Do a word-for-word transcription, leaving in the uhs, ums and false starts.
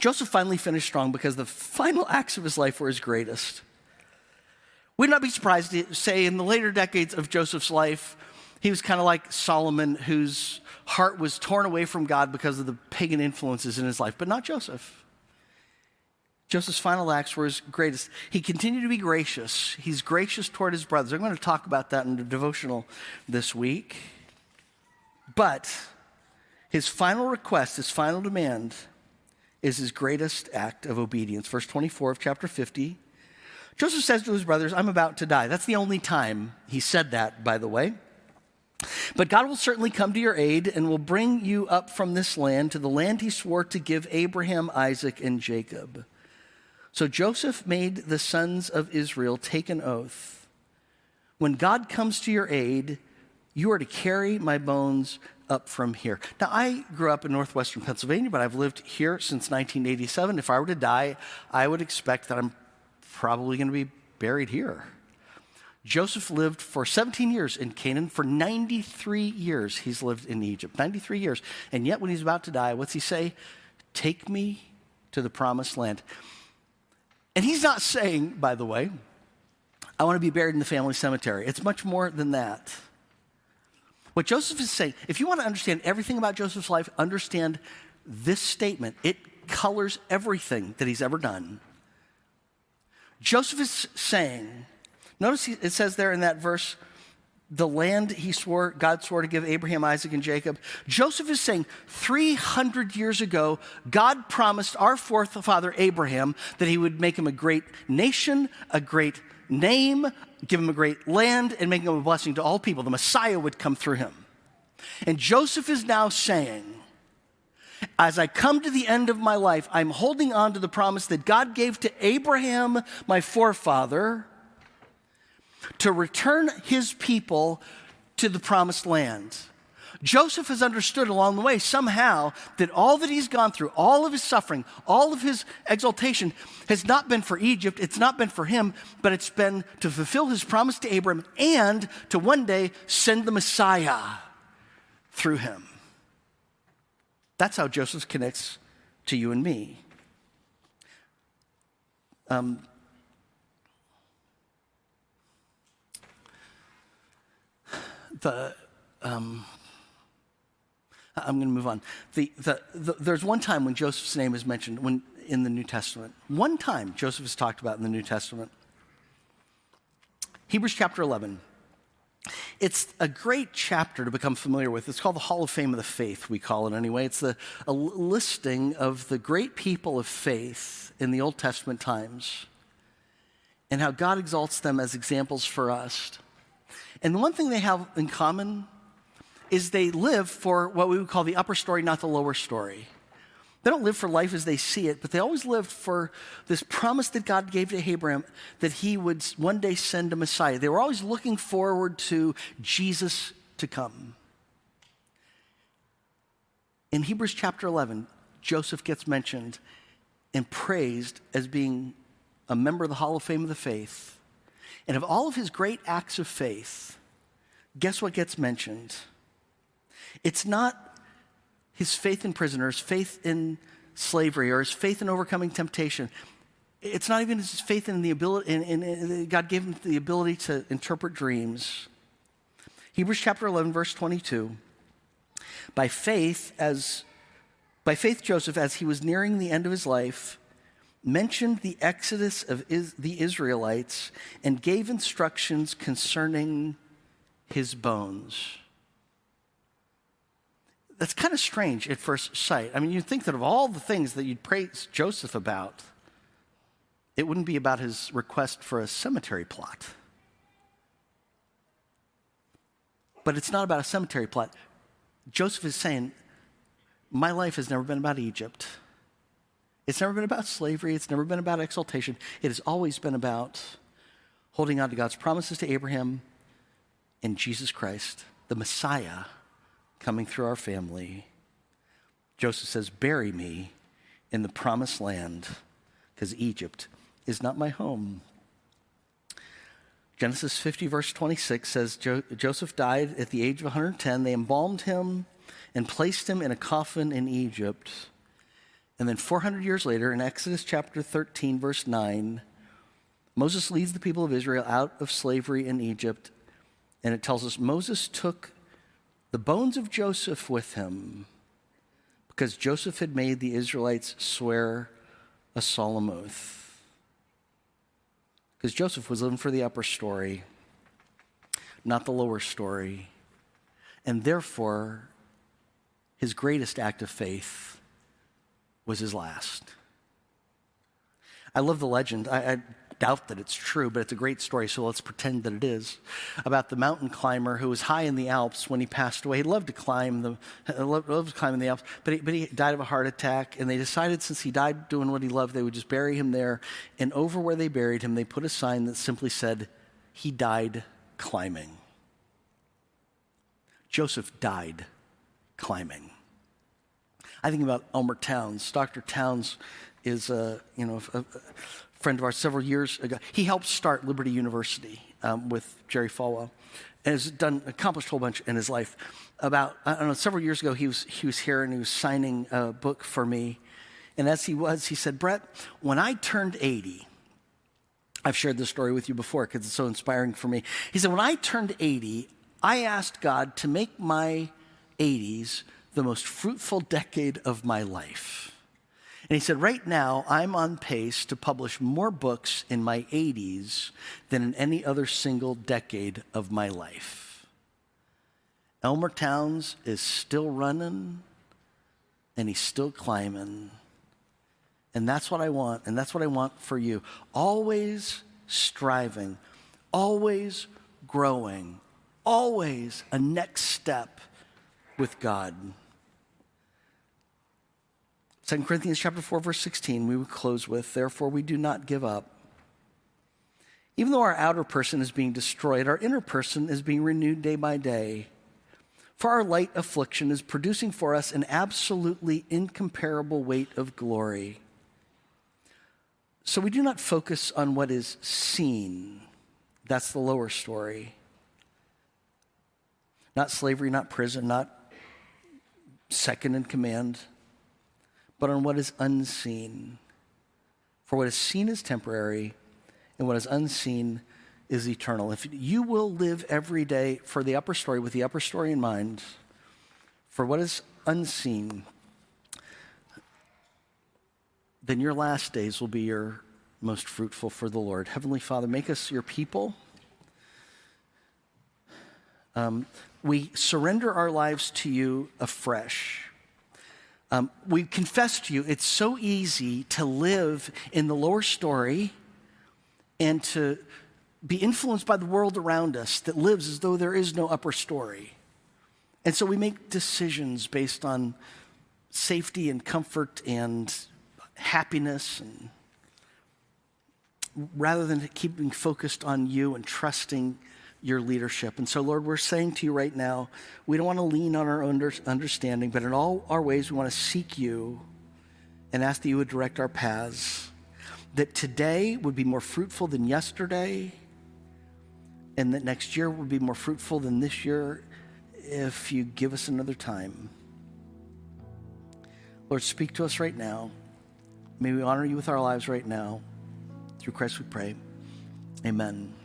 Joseph finally finished strong because the final acts of his life were his greatest. We'd not be surprised to say in the later decades of Joseph's life, he was kind of like Solomon, whose heart was torn away from God because of the pagan influences in his life, but not Joseph. Joseph's final acts were his greatest. He continued to be gracious. He's gracious toward his brothers. I'm going to talk about that in the devotional this week. But his final request, his final demand, is his greatest act of obedience. Verse twenty-four of chapter fifty. Joseph says to his brothers, I'm about to die. That's the only time he said that, by the way. But God will certainly come to your aid and will bring you up from this land to the land he swore to give Abraham, Isaac, and Jacob. So Joseph made the sons of Israel take an oath. When God comes to your aid, you are to carry my bones up from here. Now, I grew up in northwestern Pennsylvania, but I've lived here since nineteen eighty-seven. If I were to die, I would expect that I'm probably going to be buried here. Joseph lived for seventeen years in Canaan. For ninety-three years, he's lived in Egypt. ninety-three years. And yet, when he's about to die, what's he say? Take me to the promised land. And he's not saying, by the way, I want to be buried in the family cemetery. It's much more than that. What Joseph is saying, if you want to understand everything about Joseph's life, understand this statement. It colors everything that he's ever done. Joseph is saying, notice it says there in that verse, the land he swore, God swore to give Abraham, Isaac, and Jacob. Joseph is saying three hundred years ago, God promised our forefather Abraham that he would make him a great nation, a great name, give him a great land, and make him a blessing to all people. The Messiah would come through him. And Joseph is now saying, as I come to the end of my life, I'm holding on to the promise that God gave to Abraham, my forefather, to return his people to the promised land. Joseph has understood along the way somehow that all that he's gone through, all of his suffering, all of his exaltation has not been for Egypt, it's not been for him, but it's been to fulfill his promise to Abraham and to one day send the Messiah through him. That's how Joseph connects to you and me. Um, the... Um, I'm going to move on. The, the, the, there's one time when Joseph's name is mentioned when, in the New Testament. One time Joseph is talked about in the New Testament. Hebrews chapter eleven. It's a great chapter to become familiar with. It's called the Hall of Fame of the Faith, we call it anyway. It's the, a listing of the great people of faith in the Old Testament times and how God exalts them as examples for us. And the one thing they have in common is they live for what we would call the upper story, not the lower story. They don't live for life as they see it, but they always lived for this promise that God gave to Abraham that he would one day send a Messiah. They were always looking forward to Jesus to come. In Hebrews chapter eleven, Joseph gets mentioned and praised as being a member of the Hall of Fame of the Faith. And of all of his great acts of faith, guess what gets mentioned? It's not his faith in prisoners, faith in slavery, or his faith in overcoming temptation. It's not even his faith in the ability, in, in, in, God gave him the ability to interpret dreams. Hebrews chapter eleven, verse twenty-two. By faith, as by faith, Joseph, as he was nearing the end of his life, mentioned the exodus of is, the Israelites and gave instructions concerning his bones. That's kind of strange at first sight. I mean, you'd think that of all the things that you'd praise Joseph about, it wouldn't be about his request for a cemetery plot. But it's not about a cemetery plot. Joseph is saying, my life has never been about Egypt. It's never been about slavery. It's never been about exaltation. It has always been about holding on to God's promises to Abraham and Jesus Christ, the Messiah, coming through our family. Joseph says, bury me in the promised land because Egypt is not my home. Genesis fifty, verse twenty-six says, jo- Joseph died at the age of one hundred ten. They embalmed him and placed him in a coffin in Egypt. And then four hundred years later, in Exodus chapter thirteen, verse nine, Moses leads the people of Israel out of slavery in Egypt. And it tells us Moses took the bones of Joseph with him because Joseph had made the Israelites swear a solemn oath. Because Joseph was living for the upper story, not the lower story. And therefore, his greatest act of faith was his last. I love the legend. I, I doubt that it's true, but it's a great story, so let's pretend that it is. About the mountain climber who was high in the Alps when he passed away. He loved to climb the, loved, loved to climb in the Alps, but he, but he died of a heart attack, and they decided since he died doing what he loved, they would just bury him there. And over where they buried him, they put a sign that simply said, "He died climbing." Joseph died climbing. I think about Elmer Towns. Doctor Towns is a, you know, a, a friend of ours several years ago. He helped start Liberty University um, with Jerry Falwell, and has done accomplished a whole bunch in his life. About I don't know, several years ago, he was he was here and he was signing a book for me, and as he was, he said, "Brett, when I turned eighty." I've shared this story with you before because it's so inspiring for me. He said, "When I turned eighty, I asked God to make my eighties the most fruitful decade of my life." And he said, "Right now, I'm on pace to publish more books in my eighties than in any other single decade of my life." Elmer Towns is still running, and he's still climbing. And that's what I want, and that's what I want for you. Always striving, always growing, always a next step with God. Second Corinthians chapter four, verse sixteen, we would close with, "Therefore we do not give up. Even though our outer person is being destroyed, our inner person is being renewed day by day. For our light affliction is producing for us an absolutely incomparable weight of glory. So we do not focus on what is seen." That's the lower story. Not slavery, not prison, not second in command, but on what is unseen. For what is seen is temporary, and what is unseen is eternal. If you will live every day for the upper story, with the upper story in mind, for what is unseen, then your last days will be your most fruitful for the Lord. Heavenly Father, make us your people. Um, we surrender our lives to you afresh. Um, we confess to you, it's so easy to live in the lower story and to be influenced by the world around us that lives as though there is no upper story. And so we make decisions based on safety and comfort and happiness, and rather than keeping focused on you and trusting your leadership. And so, Lord, we're saying to you right now, we don't want to lean on our own understanding, but in all our ways, we want to seek you and ask that you would direct our paths, that today would be more fruitful than yesterday, and that next year would be more fruitful than this year if you give us another time. Lord, speak to us right now. May we honor you with our lives right now. Through Christ we pray. Amen.